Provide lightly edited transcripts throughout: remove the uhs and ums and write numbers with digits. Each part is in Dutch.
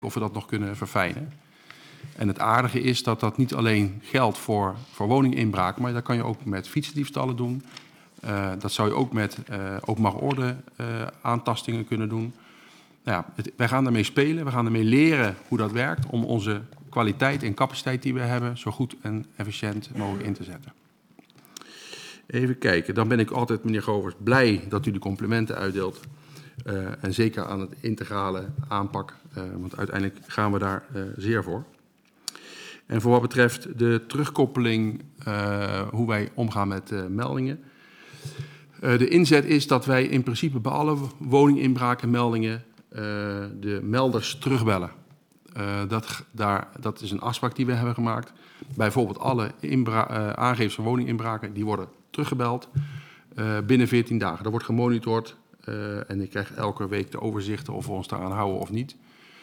of we dat nog kunnen verfijnen. En het aardige is dat dat niet alleen geldt voor woninginbraak, maar dat kan je ook met fietsdiefstallen doen. Dat zou je ook met openbare orde aantastingen kunnen doen. Nou ja, wij gaan daarmee spelen, we gaan ermee leren hoe dat werkt om onze kwaliteit en capaciteit die we hebben zo goed en efficiënt mogelijk in te zetten. Even kijken, dan ben ik altijd, meneer Govers, blij dat u de complimenten uitdeelt. En zeker aan het integrale aanpak, want uiteindelijk gaan we daar zeer voor. En voor wat betreft de terugkoppeling, hoe wij omgaan met meldingen. De inzet is dat wij in principe bij alle woninginbrakenmeldingen de melders terugbellen. Dat is een afspraak die we hebben gemaakt. Bijvoorbeeld alle aangevers van woninginbraken, die worden teruggebeld binnen 14 dagen. Dat wordt gemonitord en ik krijg elke week de overzichten of we ons daaraan houden of niet.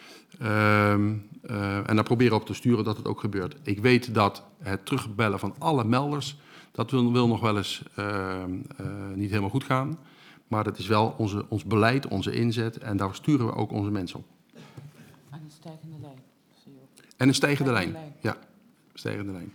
En daar proberen we op te sturen dat het ook gebeurt. Ik weet dat het terugbellen van alle melders, dat wil nog wel eens niet helemaal goed gaan. Maar dat is wel ons beleid, onze inzet en daar sturen we ook onze mensen op. En een stijgende lijn, zie je ook. En een stijgende lijn, ja. Stijgende lijn.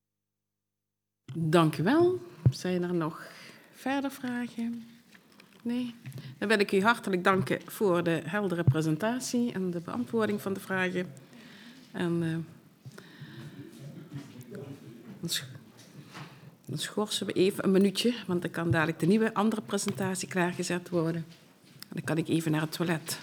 Dank u wel. Zijn er nog verder vragen? Nee? Dan wil ik u hartelijk danken voor de heldere presentatie en de beantwoording van de vragen. En dan schorsen we even een minuutje, want dan kan dadelijk de nieuwe andere presentatie klaargezet worden. En dan kan ik even naar het toilet.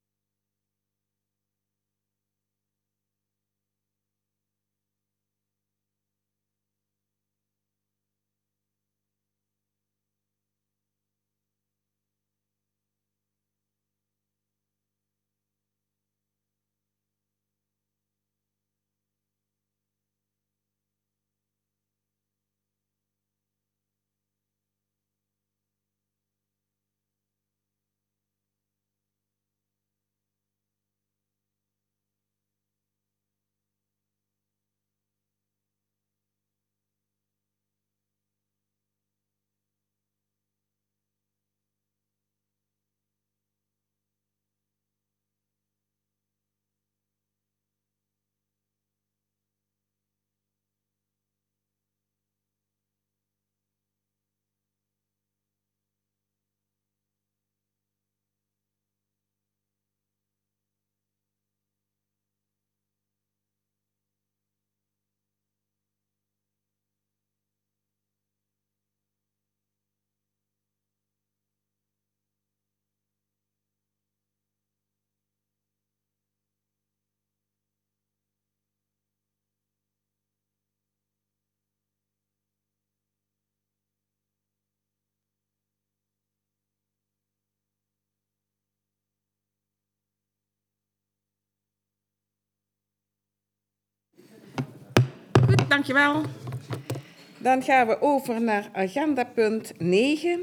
Goed, dankjewel. Dan gaan we over naar agendapunt 9.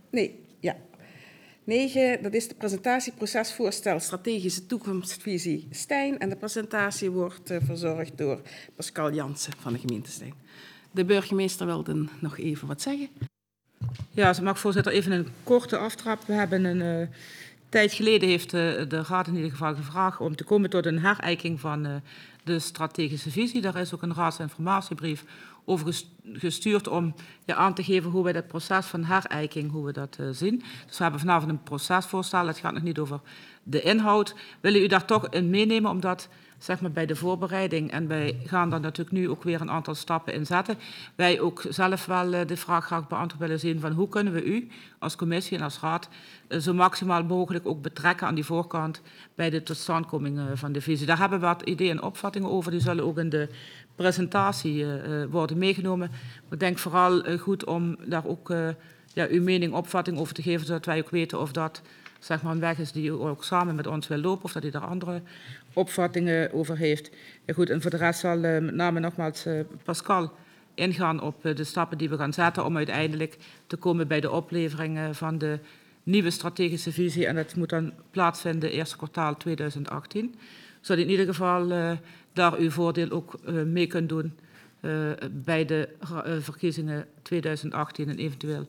9, dat is de presentatie procesvoorstel strategische toekomstvisie Stijn. En de presentatie wordt verzorgd door Pascal Jansen van de gemeente Stijn. De burgemeester wilde nog even wat zeggen. Ja, als ik mag, voorzitter, even een korte aftrap. We hebben een tijd geleden heeft de Raad in ieder geval gevraagd om te komen tot een herijking van de strategische visie. Daar is ook een raadsinformatiebrief over gestuurd om aan te geven hoe wij dat proces van herijking, hoe we dat zien. Dus we hebben vanavond een procesvoorstel. Het gaat nog niet over de inhoud. Willen u daar toch in meenemen, omdat zeg maar bij de voorbereiding, en wij gaan daar natuurlijk nu ook weer een aantal stappen in zetten, wij ook zelf wel de vraag graag beantwoord willen zien van hoe kunnen we u als commissie en als raad zo maximaal mogelijk ook betrekken aan die voorkant bij de totstandkoming van de visie. Daar hebben we wat ideeën en opvattingen over, die zullen ook in de presentatie worden meegenomen. Maar ik denk vooral goed om daar ook uw mening, opvatting over te geven, zodat wij ook weten of dat zeg maar een weg is die u ook samen met ons wil lopen, of dat u daar andere opvattingen over heeft. Ja, goed, en voor de rest zal met name nogmaals Pascal ingaan op de stappen die we gaan zetten om uiteindelijk te komen bij de oplevering van de nieuwe strategische visie. En dat moet dan plaatsvinden eerste kwartaal 2018. Zodat in ieder geval daar uw voordeel ook mee kunt doen bij de verkiezingen 2018 en eventueel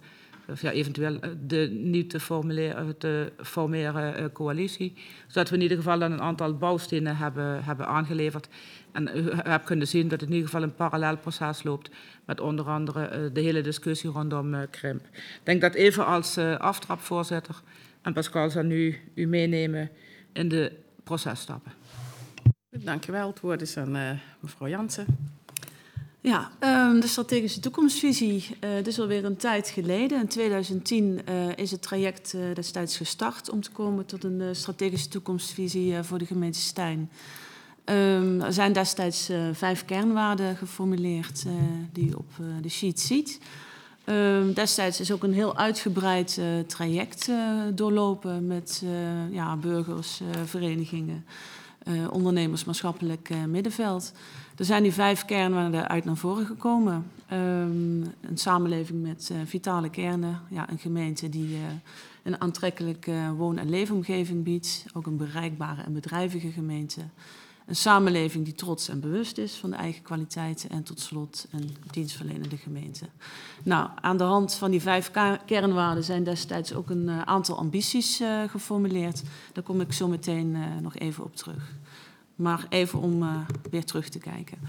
of ja, eventueel de niet te formeren coalitie. Zodat we in ieder geval dan een aantal bouwstenen hebben aangeleverd. En u hebt kunnen zien dat het in ieder geval een parallel proces loopt met onder andere de hele discussie rondom krimp. Ik denk dat even als aftrap, voorzitter, en Pascal zal nu u meenemen in de processtappen. Dank u wel. Het woord is aan mevrouw Jansen. Ja, de strategische toekomstvisie. Het is alweer een tijd geleden. In 2010 is het traject destijds gestart om te komen tot een strategische toekomstvisie voor de gemeente Stein. Er zijn destijds 5 kernwaarden geformuleerd die je op de sheet ziet. Destijds is ook een heel uitgebreid traject doorlopen met burgers, verenigingen, ondernemers, maatschappelijk middenveld. Er zijn die 5 kernwaarden uit naar voren gekomen. Een samenleving met vitale kernen, een gemeente die een aantrekkelijke woon- en leefomgeving biedt, ook een bereikbare en bedrijvige gemeente. Een samenleving die trots en bewust is van de eigen kwaliteiten en tot slot een dienstverlenende gemeente. Nou, aan de hand van die 5 kernwaarden zijn destijds ook een aantal ambities geformuleerd. Daar kom ik zo meteen nog even op terug. Maar even om weer terug te kijken.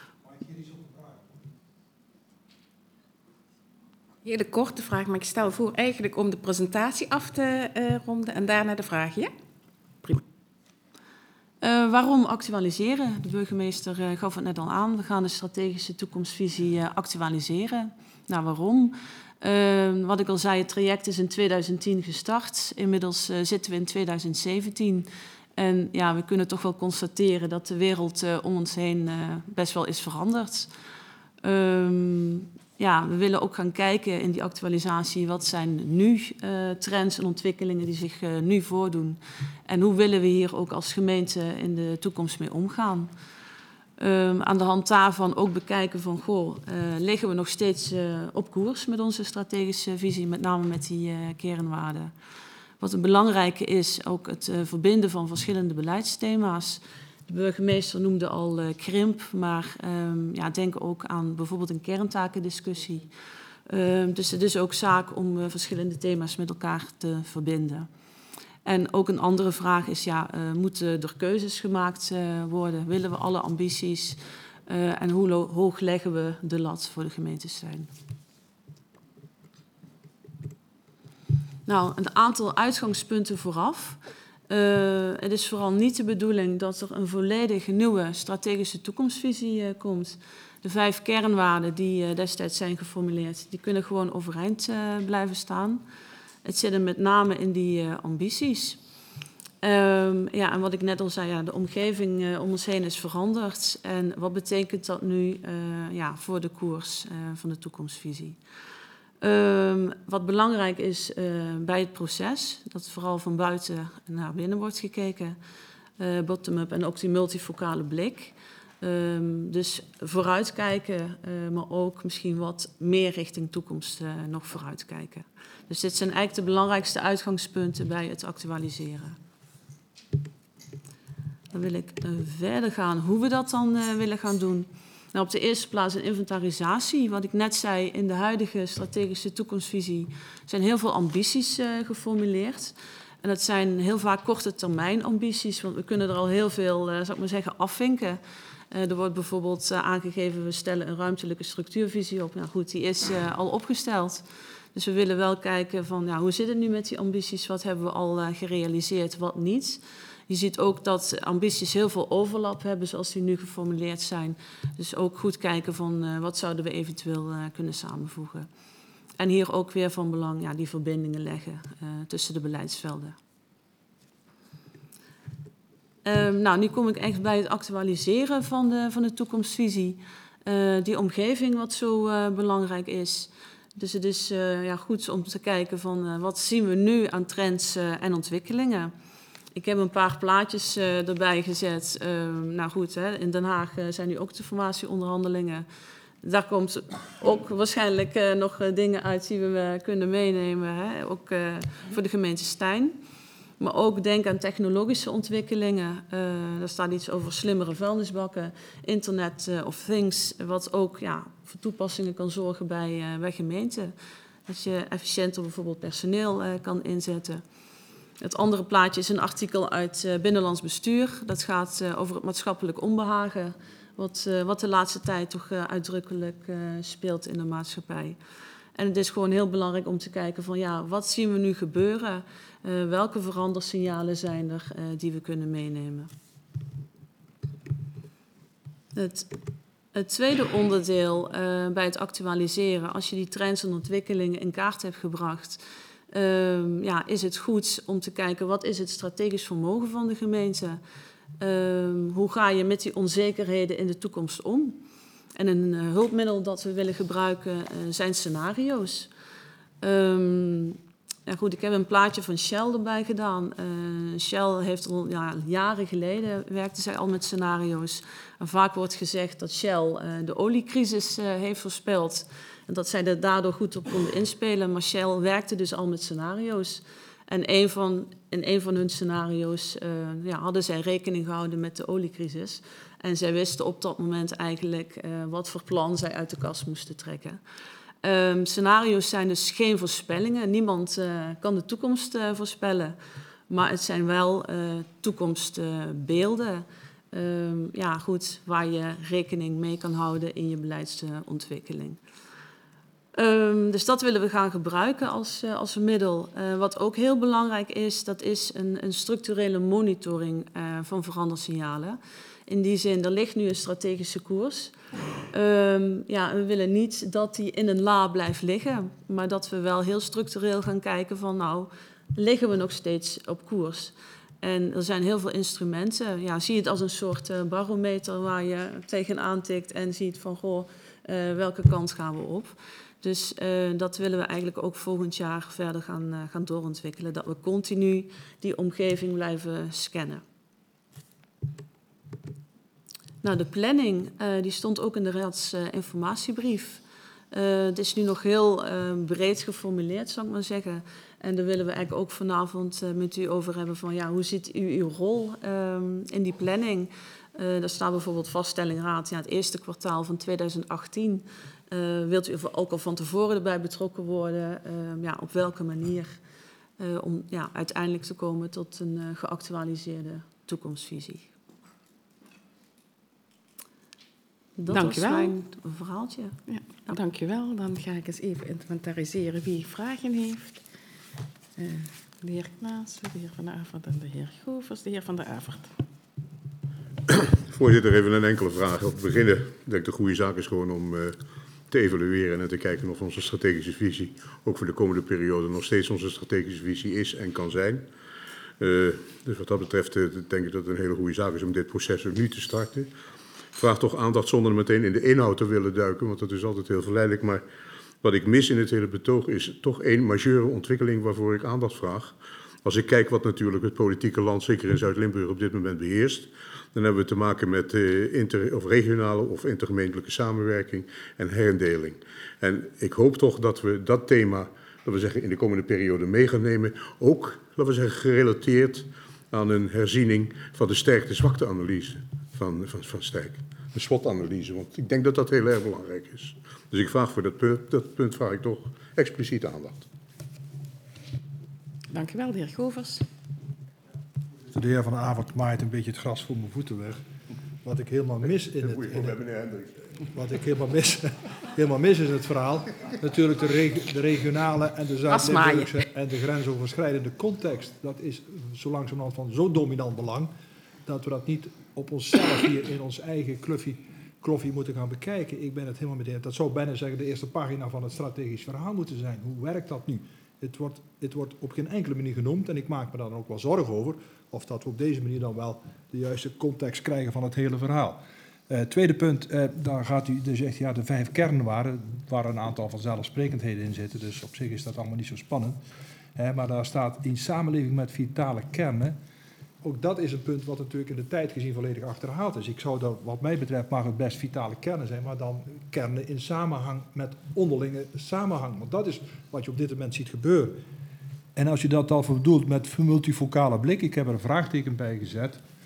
Hele korte vraag, maar ik stel voor eigenlijk om de presentatie af te ronden en daarna de vraag. Ja? Prima. Waarom actualiseren? De burgemeester gaf het net al aan. We gaan de strategische toekomstvisie actualiseren. Nou, waarom? Wat ik al zei, het traject is in 2010 gestart. Inmiddels zitten we in 2017. En ja, we kunnen toch wel constateren dat de wereld om ons heen best wel is veranderd. We willen ook gaan kijken in die actualisatie, wat zijn nu trends en ontwikkelingen die zich nu voordoen. En hoe willen we hier ook als gemeente in de toekomst mee omgaan. Aan de hand daarvan ook bekijken van, liggen we nog steeds op koers met onze strategische visie, met name met die kernwaarden. Wat een belangrijke is, ook het verbinden van verschillende beleidsthema's. De burgemeester noemde al krimp, maar denk ook aan bijvoorbeeld een kerntakendiscussie. Dus het is ook zaak om verschillende thema's met elkaar te verbinden. En ook een andere vraag is, moeten er keuzes gemaakt worden? Willen we alle ambities? En hoe hoog leggen we de lat voor de gemeente Stein? Nou, een aantal uitgangspunten vooraf. Het is vooral niet de bedoeling dat er een volledig nieuwe strategische toekomstvisie komt. De 5 kernwaarden die destijds zijn geformuleerd, die kunnen gewoon overeind blijven staan. Het zit er met name in die ambities. En wat ik net al zei, de omgeving om ons heen is veranderd. En wat betekent dat nu voor de koers van de toekomstvisie? Wat belangrijk is bij het proces, dat vooral van buiten naar binnen wordt gekeken, bottom-up en ook die multifocale blik. Dus vooruitkijken, maar ook misschien wat meer richting toekomst nog vooruitkijken. Dus dit zijn eigenlijk de belangrijkste uitgangspunten bij het actualiseren. Dan wil ik verder gaan hoe we dat dan willen gaan doen. Nou, op de eerste plaats een inventarisatie. Wat ik net zei, in de huidige strategische toekomstvisie zijn heel veel ambities geformuleerd. En dat zijn heel vaak korte termijn ambities, want we kunnen er al heel veel, afvinken. Er wordt bijvoorbeeld aangegeven, we stellen een ruimtelijke structuurvisie op. Nou goed, die is al opgesteld. Dus we willen wel kijken van, hoe zit het nu met die ambities? Wat hebben we al gerealiseerd, wat niet? Je ziet ook dat ambities heel veel overlap hebben, zoals die nu geformuleerd zijn. Dus ook goed kijken van wat zouden we eventueel kunnen samenvoegen. En hier ook weer van belang die verbindingen leggen tussen de beleidsvelden. Nu kom ik echt bij het actualiseren van de toekomstvisie. Die omgeving wat zo belangrijk is. Dus het is goed om te kijken van wat zien we nu aan trends en ontwikkelingen. Ik heb een paar plaatjes erbij gezet. In Den Haag zijn nu ook de formatieonderhandelingen. Daar komt ook waarschijnlijk nog dingen uit die we kunnen meenemen. Ook voor de gemeente Stein. Maar ook denk aan technologische ontwikkelingen. Daar staat iets over slimmere vuilnisbakken. Internet of Things, wat ook voor toepassingen kan zorgen bij gemeenten. Dat je efficiënter bijvoorbeeld personeel kan inzetten. Het andere plaatje is een artikel uit Binnenlands Bestuur. Dat gaat over het maatschappelijk onbehagen, wat de laatste tijd toch uitdrukkelijk speelt in de maatschappij. En het is gewoon heel belangrijk om te kijken van ja, wat zien we nu gebeuren? Welke verandersignalen zijn er die we kunnen meenemen? Het tweede onderdeel bij het actualiseren, als je die trends en ontwikkelingen in kaart hebt gebracht, is het goed om te kijken wat is het strategisch vermogen van de gemeente? Hoe ga je met die onzekerheden in de toekomst om? En een hulpmiddel dat we willen gebruiken zijn scenario's. Ik heb een plaatje van Shell erbij gedaan. Shell heeft al jaren geleden werkte zij al met scenario's. En vaak wordt gezegd dat Shell de oliecrisis heeft voorspeld. En dat zij er daardoor goed op konden inspelen. Maar Shell werkte dus al met scenario's. En in een van hun scenario's hadden zij rekening gehouden met de oliecrisis. En zij wisten op dat moment eigenlijk wat voor plan zij uit de kast moesten trekken. Scenario's zijn dus geen voorspellingen. Niemand kan de toekomst voorspellen. Maar het zijn wel toekomstbeelden waar je rekening mee kan houden in je beleidsontwikkeling. Dus dat willen we gaan gebruiken als middel. Wat ook heel belangrijk is, dat is een structurele monitoring van verandersignalen. In die zin, er ligt nu een strategische koers. We willen niet dat die in een la blijft liggen, maar dat we wel heel structureel gaan kijken van liggen we nog steeds op koers? En er zijn heel veel instrumenten. Ja, zie het als een soort barometer waar je tegenaan tikt en ziet van welke kant gaan we op? Dus dat willen we eigenlijk ook volgend jaar verder gaan doorontwikkelen. Dat we continu die omgeving blijven scannen. Nou, de planning die stond ook in de raadsinformatiebrief. Het is nu nog heel breed geformuleerd, zou ik maar zeggen. En daar willen we eigenlijk ook vanavond met u over hebben van hoe ziet u uw rol in die planning? Daar staat bijvoorbeeld vaststelling raad, het eerste kwartaal van 2018. Wilt u ook al van tevoren erbij betrokken worden? Op welke manier? Om uiteindelijk te komen tot een geactualiseerde toekomstvisie. Dat Dank je wel. was mijn verhaaltje. Ja, dank je wel. Dan ga ik eens even inventariseren wie vragen heeft. De heer Klaassen, de heer Van Avert en de heer Govers. De heer Van der Avert. Voorzitter, even een enkele vraag. Om te beginnen, ik denk de goede zaak is gewoon om te evalueren en te kijken of onze strategische visie ook voor de komende periode nog steeds onze strategische visie is en kan zijn. Dus wat dat betreft denk ik dat het een hele goede zaak is om dit proces ook nu te starten. Ik vraag toch aandacht zonder meteen in de inhoud te willen duiken, want dat is altijd heel verleidelijk. Maar wat ik mis in het hele betoog is toch één majeure ontwikkeling waarvoor ik aandacht vraag. Als ik kijk wat natuurlijk het politieke land, zeker in Zuid-Limburg, op dit moment beheerst, dan hebben we te maken met regionale of intergemeentelijke samenwerking en herindeling. En ik hoop toch dat we dat thema, laten we zeggen, in de komende periode mee gaan nemen. Ook, laten we zeggen, gerelateerd aan een herziening van de sterkte-zwakte-analyse van Stijk. Een SWOT-analyse, want ik denk dat dat heel erg belangrijk is. Dus ik vraag voor dat punt vraag ik toch expliciet aandacht. Dank u wel, de heer Govers. De heer Van der Avert maait een beetje het gras voor mijn voeten weg. Wat ik helemaal mis in het... Wat ik helemaal mis in het verhaal, natuurlijk de regionale en de Zuid-Limburgse en de grensoverschrijdende context. Dat is zo langzamerhand van zo dominant belang, dat we dat niet op onszelf hier in ons eigen kloffie moeten gaan bekijken. Ik ben het helemaal met eens. Dat zou bijna zeggen de eerste pagina van het strategisch verhaal moeten zijn. Hoe werkt dat nu? Het wordt op geen enkele manier genoemd en ik maak me daar dan ook wel zorgen over of dat we op deze manier dan wel de juiste context krijgen van het hele verhaal. Tweede punt, daar gaat u dus echt, de 5 kernen waar een aantal vanzelfsprekendheden in zitten, dus op zich is dat allemaal niet zo spannend. Maar daar staat in samenleving met vitale kernen. Ook dat is een punt wat natuurlijk in de tijd gezien volledig achterhaald is. Ik zou dat, wat mij betreft, mag het best vitale kernen zijn, maar dan kernen in samenhang met onderlinge samenhang. Want dat is wat je op dit moment ziet gebeuren. En als je dat al bedoelt met multifocale blik, ik heb er een vraagteken bij gezet.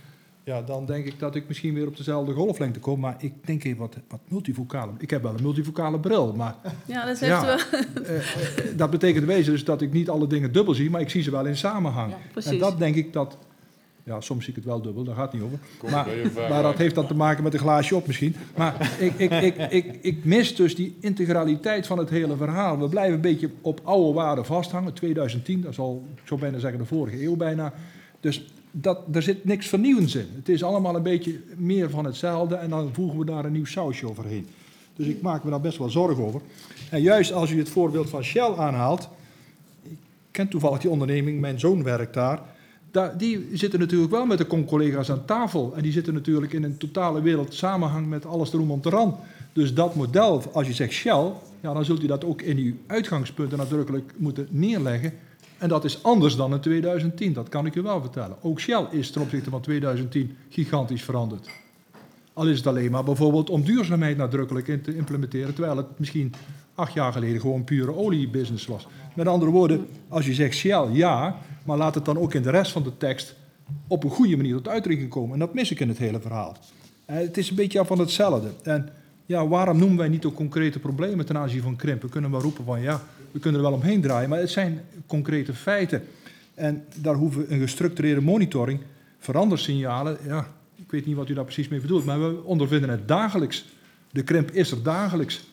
ja, dan denk ik dat ik misschien weer op dezelfde golflengte kom. Maar ik denk even wat multivocale. Ik heb wel een multivocale bril, maar Ja, dat heeft wel. dat betekent in wezen dus dat ik niet alle dingen dubbel zie, maar ik zie ze wel in samenhang. Ja, precies. En dat denk ik dat... Ja, soms zie ik het wel dubbel, daar gaat het niet over. Maar dat heeft dan te maken met een glaasje op misschien. Maar ik mis dus die integraliteit van het hele verhaal. We blijven een beetje op oude waarden vasthangen. 2010, dat is al, ik zou bijna zeggen, de vorige eeuw bijna. Dus daar zit niks vernieuwends in. Het is allemaal een beetje meer van hetzelfde en dan voegen we daar een nieuw sausje overheen. Dus ik maak me daar best wel zorgen over. En juist als u het voorbeeld van Shell aanhaalt, ik ken toevallig die onderneming, mijn zoon werkt daar. Die zitten natuurlijk wel met de collega's aan tafel. En die zitten natuurlijk in een totale wereld samenhang met alles erom en eraan. Dus dat model, als je zegt Shell, ja, dan zult u dat ook in uw uitgangspunten nadrukkelijk moeten neerleggen. En dat is anders dan in 2010, dat kan ik u wel vertellen. Ook Shell is ten opzichte van 2010 gigantisch veranderd. Al is het alleen maar bijvoorbeeld om duurzaamheid nadrukkelijk in te implementeren, terwijl het misschien 8 jaar geleden gewoon pure oliebusiness was. Met andere woorden, als je zegt Shell, ja, maar laat het dan ook in de rest van de tekst op een goede manier tot uitdrukking komen. En dat mis ik in het hele verhaal. Het is een beetje van hetzelfde. En ja, waarom noemen wij niet ook concrete problemen ten aanzien van krimp? We kunnen wel roepen van ja, we kunnen er wel omheen draaien, maar het zijn concrete feiten. En daar hoeven we een gestructureerde monitoring, verandersignalen, ja, ik weet niet wat u daar precies mee bedoelt, maar we ondervinden het dagelijks. De krimp is er dagelijks.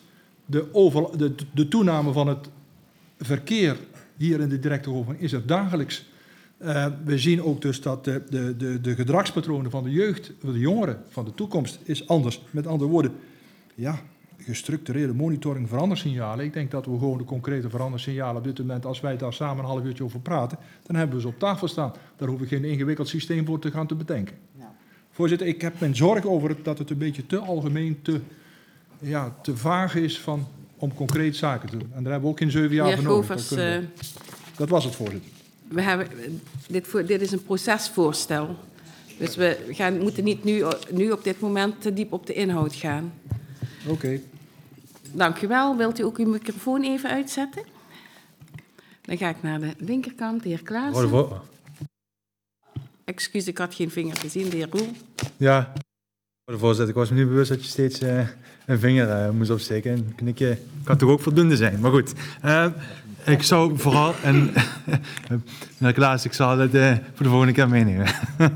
De toename van het verkeer hier in de directe golfing is er dagelijks. We zien ook dus dat de gedragspatronen van de jeugd, van de jongeren, van de toekomst is anders. Met andere woorden, ja, gestructureerde monitoring, verandersignalen. Ik denk dat we gewoon de concrete verandersignalen op dit moment, als wij daar samen een half uurtje over praten, dan hebben we ze op tafel staan. Daar hoef ik geen ingewikkeld systeem voor te gaan te bedenken. Ja. Voorzitter, ik heb mijn zorg over dat het een beetje te algemeen, te vaag is om concreet zaken te doen. En daar hebben we ook in 7 jaar voor nodig. Dat was het, voorzitter. We hebben, dit is een procesvoorstel. Dus we moeten niet nu op dit moment te diep op de inhoud gaan. Oké. Dank u wel. Wilt u ook uw microfoon even uitzetten? Dan ga ik naar de linkerkant, de heer Klaassen. Excuus, ik had geen vinger gezien, de heer Roel. Ja, voorzitter, ik was me niet bewust dat je steeds een vinger moest opsteken. Een knikje kan toch ook voldoende zijn, maar goed. Ik zou vooral, meneer Klaas, ik zal het voor de volgende keer meenemen.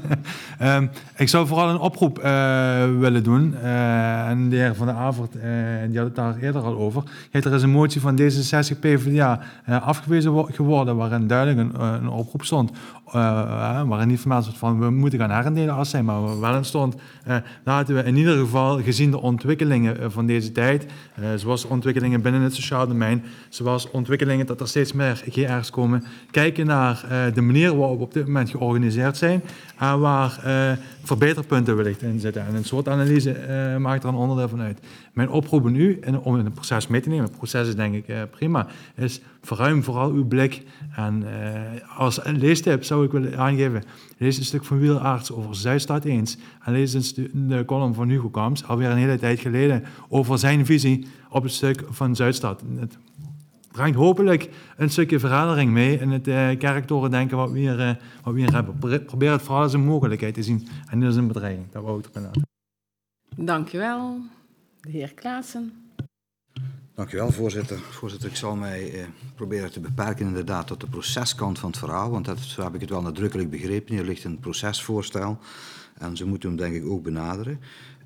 Ik zou vooral een oproep willen doen. En de heer Van der Avert, die had het daar eerder al over. Er is een motie van D66 PvdA afgewezen geworden, waarin duidelijk een oproep stond. Waarin niet vermeld wordt van we moeten gaan herendelen als zij, maar wel in stond. Laten we in ieder geval, gezien de ontwikkelingen van deze tijd, zoals ontwikkelingen binnen het sociaal domein, zoals ontwikkelingen dat er steeds meer GR's komen, kijken naar de manier waarop we op dit moment georganiseerd zijn en waar verbeterpunten wellicht in zitten. En een soort analyse maakt er een onderdeel van uit. Mijn oproep aan u, om in het proces mee te nemen, het proces is denk ik prima, is verruim vooral uw blik. En als leestip zou ik willen aangeven, lees een stuk van Wielaerts over Zuidstad eens en lees de column van Hugo Kamps, alweer een hele tijd geleden, over zijn visie op het stuk van Zuidstad. Het brengt hopelijk een stukje verandering mee in het kerktorendenken wat we hier hebben. Probeer het vooral als een mogelijkheid te zien en niet als een bedreiging. Dat wou ik erin laten. Dank u wel. De heer Klaassen. Dank u wel, voorzitter. Voorzitter, ik zal mij proberen te beperken inderdaad tot de proceskant van het verhaal, want zo heb ik het wel nadrukkelijk begrepen. Hier ligt een procesvoorstel en ze moeten hem denk ik ook benaderen.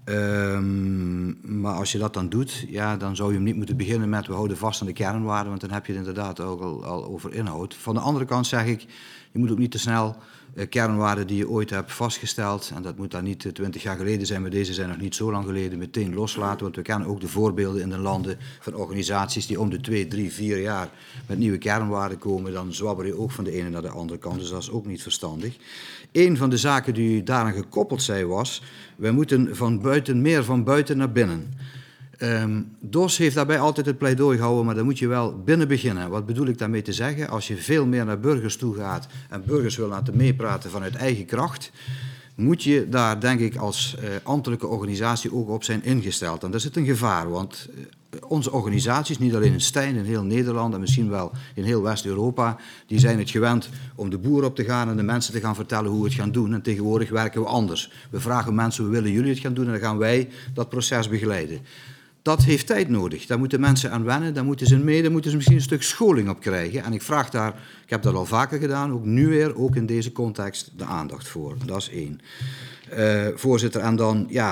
Maar als je dat dan doet, ja, dan zou je hem niet moeten beginnen met we houden vast aan de kernwaarden, want dan heb je het inderdaad ook al over inhoud. Van de andere kant zeg ik, je moet ook niet te snel kernwaarden die je ooit hebt vastgesteld, en dat moet dan niet 20 jaar geleden zijn, maar deze zijn nog niet zo lang geleden, meteen loslaten. Want we kennen ook de voorbeelden in de landen van organisaties die om de 2, 3, 4 jaar met nieuwe kernwaarden komen. Dan zwabber je ook van de ene naar de andere kant, dus dat is ook niet verstandig. Een van de zaken die u daaraan gekoppeld zei was, wij moeten meer van buiten naar binnen. DOS heeft daarbij altijd het pleidooi gehouden, maar dan moet je wel binnen beginnen. Wat bedoel ik daarmee te zeggen? Als je veel meer naar burgers toe gaat en burgers wil laten meepraten vanuit eigen kracht, moet je daar denk ik als ambtelijke organisatie ook op zijn ingesteld. En daar zit een gevaar, want onze organisaties, niet alleen in Stijn, in heel Nederland en misschien wel in heel West-Europa, die zijn het gewend om de boer op te gaan en de mensen te gaan vertellen hoe we het gaan doen. En tegenwoordig werken we anders. We vragen mensen, willen jullie het gaan doen? En dan gaan wij dat proces begeleiden. Dat heeft tijd nodig. Daar moeten mensen aan wennen, daar moeten ze mee, daar moeten ze misschien een stuk scholing op krijgen. En ik vraag daar, ik heb dat al vaker gedaan, ook nu weer, ook in deze context, de aandacht voor. Dat is 1. Voorzitter, en dan, ja,